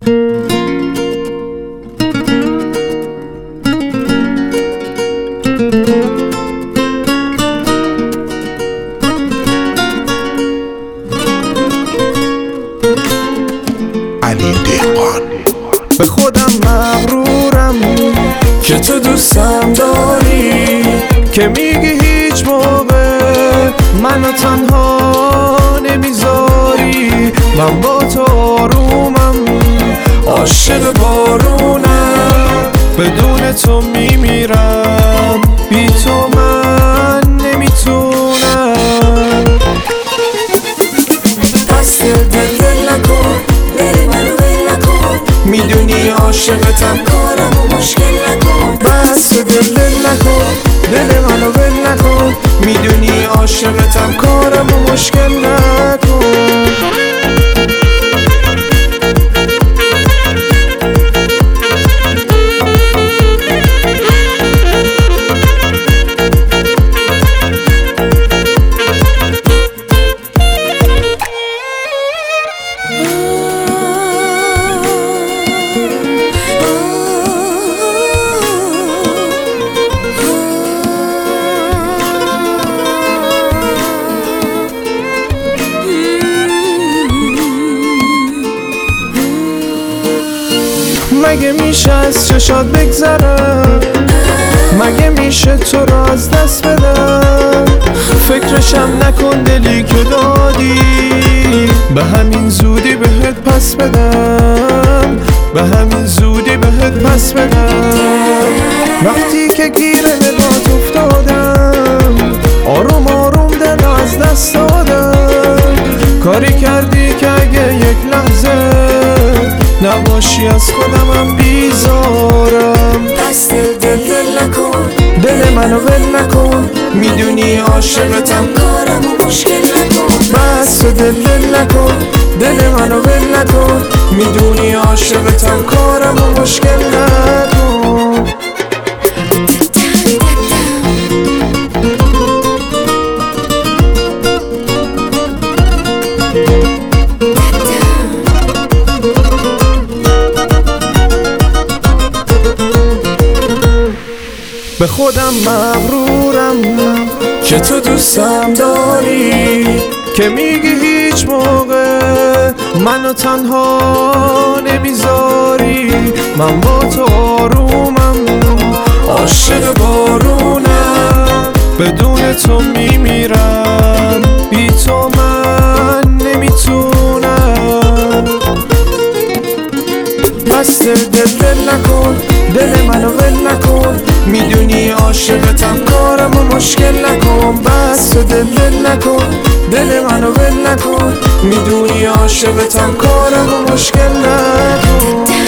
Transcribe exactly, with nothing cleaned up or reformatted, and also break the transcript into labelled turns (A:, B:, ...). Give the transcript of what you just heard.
A: به خودم مغرورم که تو دوستم داری، که میگی هیچ موقع منو تنها نمیذاری. من با تو آرومم، عاشق بارونم، بدون تو میمیرم، بی تو من نمیتونم.
B: دست دل دل نکن، دل منو ول نکن، میدونی عاشقتم، کارمو مشکل نکن.
A: بس دل دل نکن، دل منو ول نکن، میدونی عاشقتم، کارمو مشکل نکن. مگه میشه از چشات بگذرم؟ مگه میشه تو رو از دست بدم؟ فکرشم نکن دلی که دادی، به همین زودی بهت پس بدم، به همین زودی بهت پس بدم. وقتی که گیر نگات افتادم، آروم آروم دل از دست دادم. کاری کردی که اگه یک لحظه نباشی از خودمم بیزارم.
B: دست دل دل نکن،
A: دل منو ول نکن، میدونی عاشقتم،
B: کارمو مشکل نکن.
A: بس دل دل نکن، دل منو ول نکن، میدونی عاشقتم، کارمو مشکل نکن. به خودم مغرورم که تو دوستم داری، که میگی هیچ موقع منو تنها نمیذاری. من با تو آرومم، عاشق بارونم، بدون تو میمیرم، بی تو من نمیتونم. بس دل دل نکن، دل منو ول نکن، میدونی عاشقتم، کارمو مشکل نکن. بس دل دل نکن، دل منو ول نکن، میدونی عاشقتم، کارمو مشکل نکن.